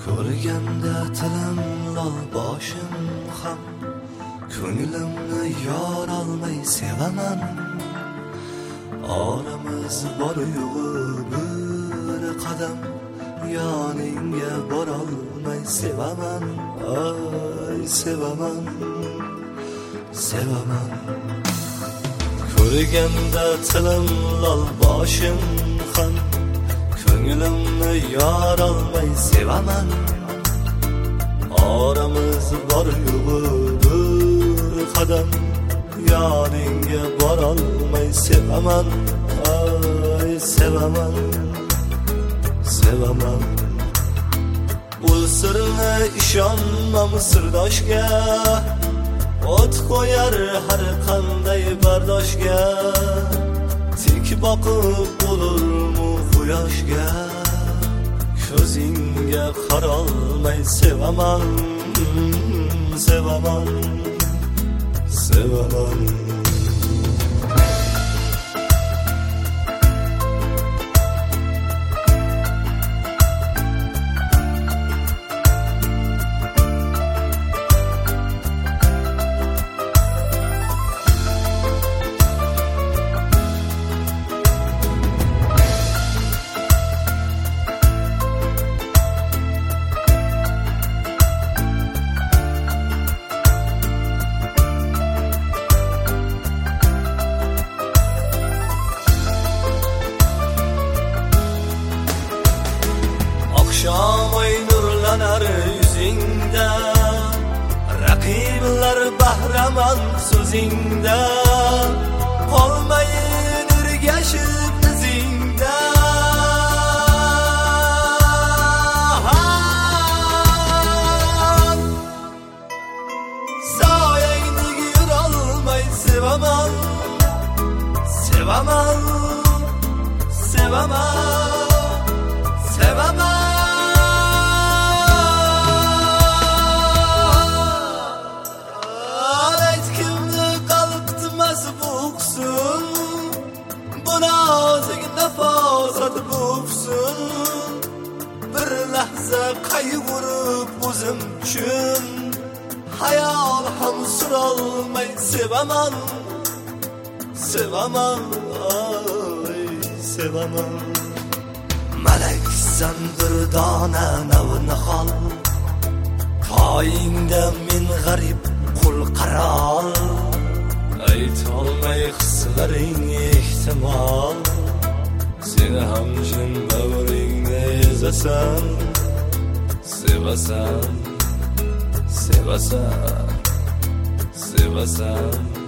Ko'rganda tilim lol boshim ham ko'nglimni yorolmay sevaman. Oramiz bor yo'g'i bir qadam yoningga borolmay sevaman. Ay sevaman, sevaman. Ko'rganda tilim lol boshim ham ko'nglimni yorolmay sevaman. Oramiz bor yo'g'i bir qadam yoningga borolmay sevaman. Ay sevaman, sevaman. Bu sirni ishonmam sirdoshga, o't qo'yar har qanday bardoshga. Tik boqib bo'lurmu quyoshga, ko'zingga qarolmay sevaman. Sevaman, sevaman. Akşam ay nurlanar yüzingda, raqiblar bahraman so'zingda. Qolmayin ergashib izingda. Soyangni yurolmay sevaman. Sevaman, sevaman, sevaman. Nafosat bo'psin, bir lahza qayg'urib o'zim uchun hayol ham surolmay sevaman. Sevaman, ay sevaman. Malaksan bir dona nav-nihol, poyingda men g'arib qul qarol. Aytolmay hislaring ehtimol, seni ham jin bag'ringda ezasan. Sevasan, sevasan, sevasan.